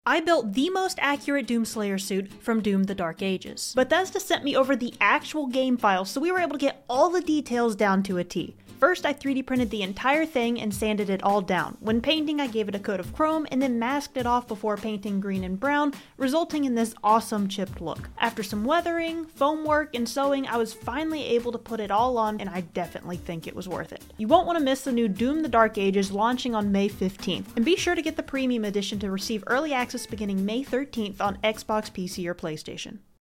I built the most accurate Doomslayer suit from Doom the Dark Ages. Bethesda sent me over the actual game files, so we were able to get all the details down to a T. First, I 3D printed the entire thing and sanded it all down. When painting, I gave it a coat of chrome and then masked it off before painting green and brown, resulting in this awesome chipped look. After some weathering, foam work, and sewing, I was finally able to put it all on, and I definitely think it was worth it. You won't want to miss the new Doom the Dark Ages launching on May 15th, and be sure to get the premium edition to receive early access beginning May 13th on Xbox, PC, or PlayStation.